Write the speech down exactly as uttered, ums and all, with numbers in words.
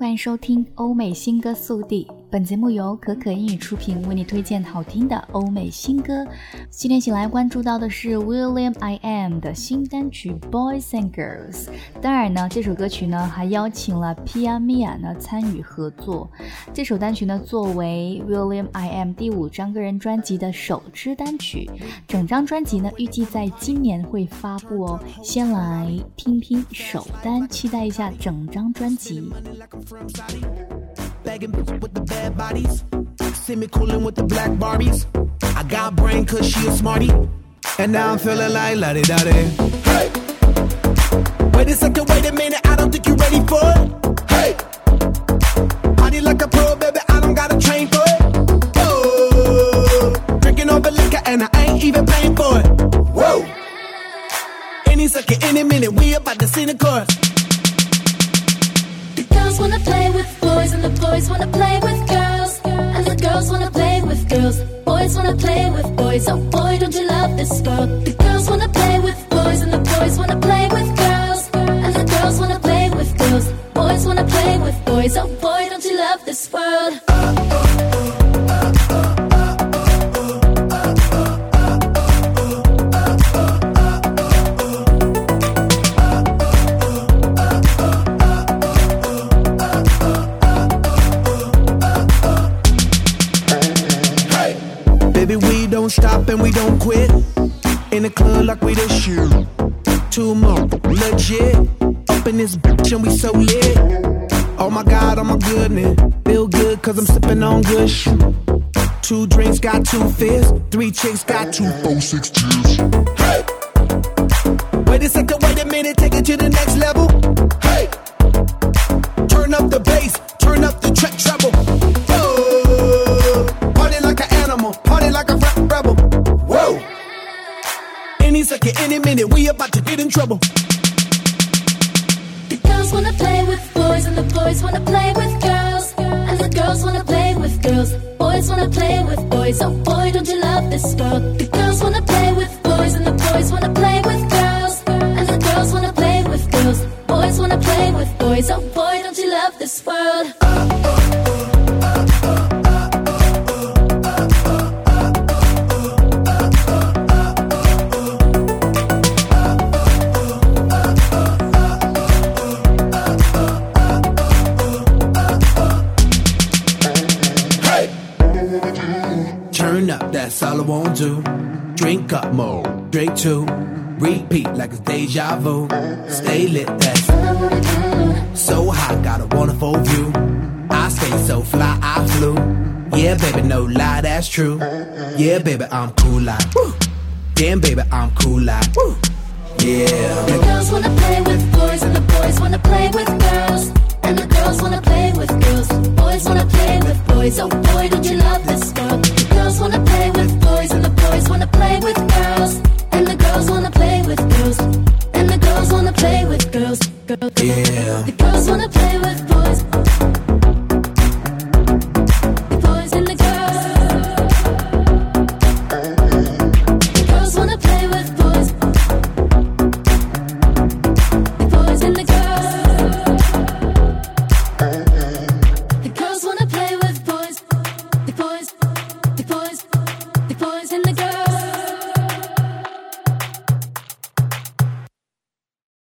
欢迎收听欧美新歌速递。本节目由可可英语出品，为你推荐好听的欧美新歌。今天一起来关注到的是 Will.i.am I Am 的新单曲 Boys and Girls。当然呢，这首歌曲呢还邀请了 Pia Mia 呢参与合作。这首单曲呢作为 Will.i.am I Am 第五张个人专辑的首支单曲，整张专辑呢预计在今年会发布哦。先来听听首单，期待一下整张专辑。 Bagging with the bad bodies, see me coolin' with the black Barbies. I got brain cause she a smarty, and now I'm feeling like la-di-da-di. Hey! Wait a second, wait a minute, I don't think you're ready for it. Hey! Party like a pro, baby, I don't gotta train for it. Oh! Drinking over liquor and I ain't even paying for it. Whoa! Any second, any minute, we about to see the chorus. Girls wanna play with boys and the boys wanna play with girls, and the girls wanna play with girls. Boys wanna play with boys, oh boy don't you love this world. The girls wanna play with boys and the boys wanna play with girls, and the girls wanna play with girls. Boys wanna play with boys, oh boy don't you love this world. Baby, we don't stop and we don't quit. In the club like we the shit. Two more, legit. Up in this bitch and we so lit. Oh my God, oh my goodness. Feel good cause I'm sipping on good shit. Two drinks got two fists. Three chicks got two, four, six cheers. Hey! Wait a second, wait a minute, take it to the next level. Hey! Turn up the bass, turn up the track treble. Party like a rap rebel. Whoa! Any second, any minute, we about to get in trouble. The girls wanna play with boys and the boys wanna play with girls, and the girls wanna play with girls. Boys wanna play with boys, oh boy don't you love this world. The girls wanna play with boys and the boys wanna play with girls, and the girls wanna play with girls. Boys wanna play with boys, oh boy don't you love this world. Turn up, that's all I won't do. Drink up more, drink two. Repeat like it's deja vu. Stay lit, that's so hot, got a wonderful view. I stay so fly, I flew. Yeah, baby, no lie, that's true. Yeah, baby, I'm cool like woo. Damn, baby, I'm cool like woo. Yeah. The girls wanna play with boys and the boys wanna play with girls, and the girls wanna play with girls. Boys wanna play with boys, oh boy don't you love this world. The girls wanna play with boys and the boys wanna play with girls, and the girls wanna play with girls, and the girls wanna play with girls. Girls. Yeah. The girls wanna play with boys.